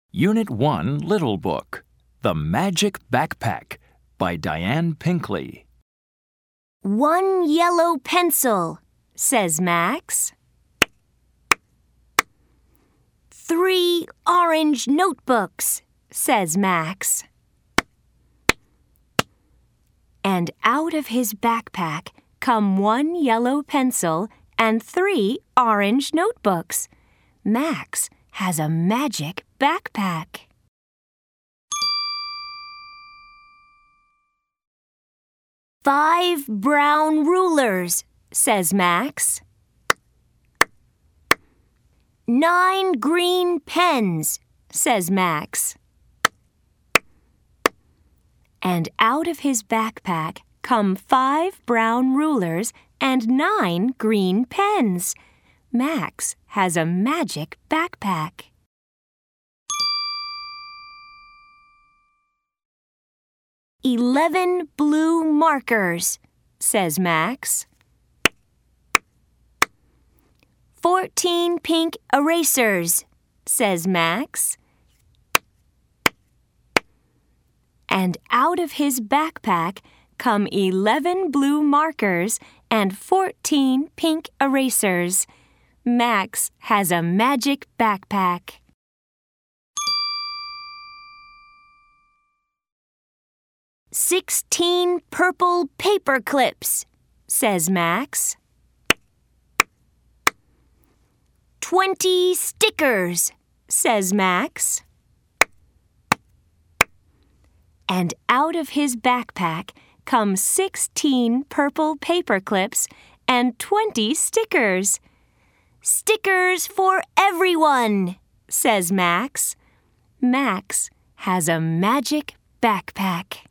Unit 1 Little Book, The Magic Backpack by Diane Pinkley. 1 yellow pencil, says Max. 3 orange notebooks, says Max. And out of his backpack come 1 yellow pencil and 3 orange notebooks. Max has a magic backpack. "5 brown rulers," says Max. 9 green pens, says Max. And out of his backpack come 5 brown rulers and 9 green pens. Max has a magic backpack. "11 blue markers," says Max. 14 pink erasers, says Max. And out of his backpack come 11 blue markers and 14 pink erasers. Max has a magic backpack. "16 purple paper clips," says Max. 20 stickers, says Max. And out of his backpack come 16 purple paper clips and 20 stickers. "Stickers for everyone," says Max. Max has a magic backpack.